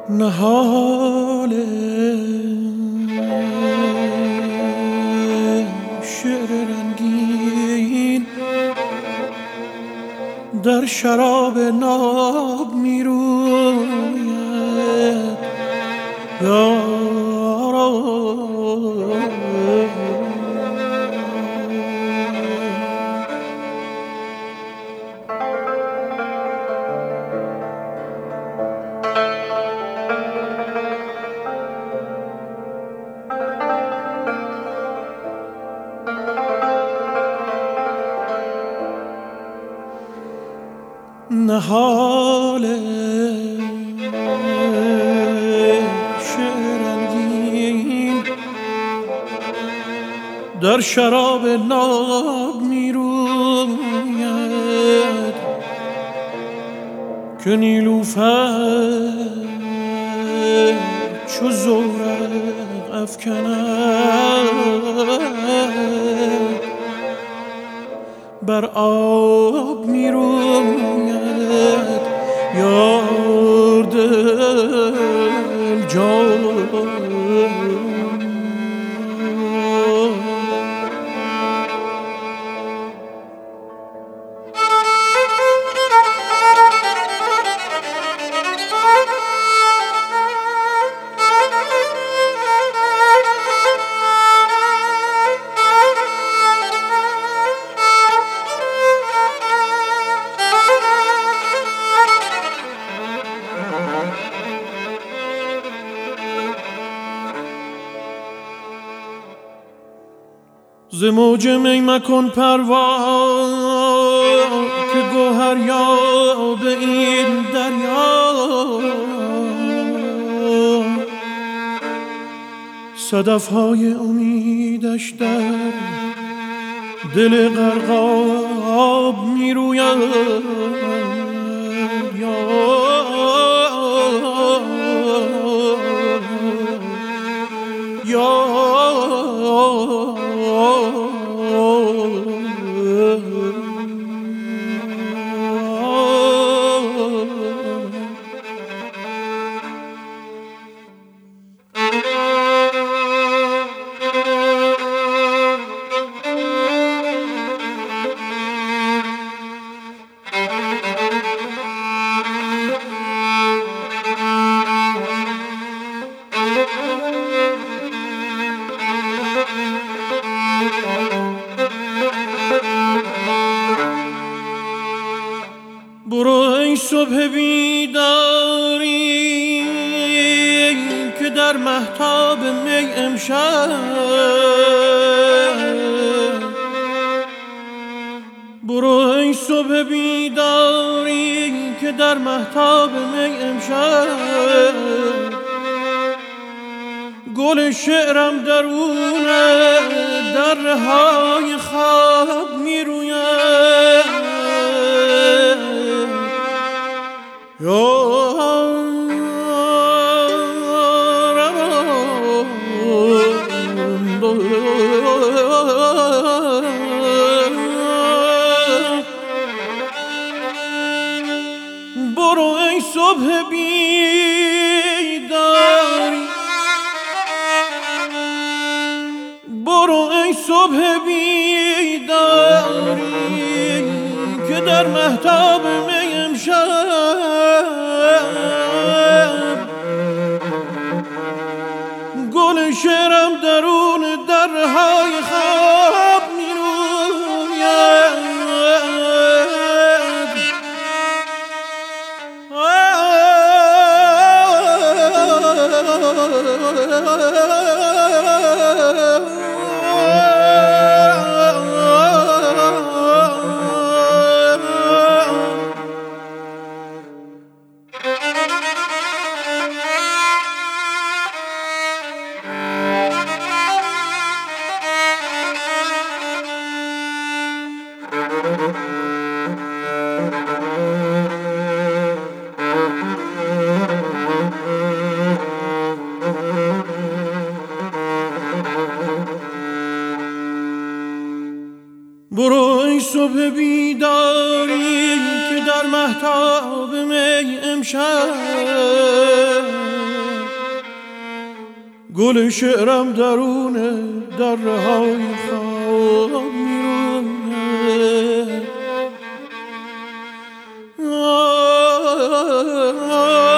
نهال شعر رنگین در شراب ناب می روید یارا. نهال شعر رنگین در شراب ناب می روید که نیلوفر چو زورق افکند بر آب می روید یار دل جان. ز موج می مکن پروا که گوهر یاب این دریا. صدف‌های امیدش در دل غرقاب می روید یا برو ای صبح بیداری که در مهتاب می امشب. برو ای صبح بیداری که در مهتاب می امشب. گل شعرم درون درهای خواب می روید برو ای صبح بیداری، برو ای صبح بیداری که در مهتاب می امشب. گل شعرم درون درهای خواب می روید برو ای صبح بیداری که در مهتاب می امشب گل شعرم درونه دره های خواب میرونه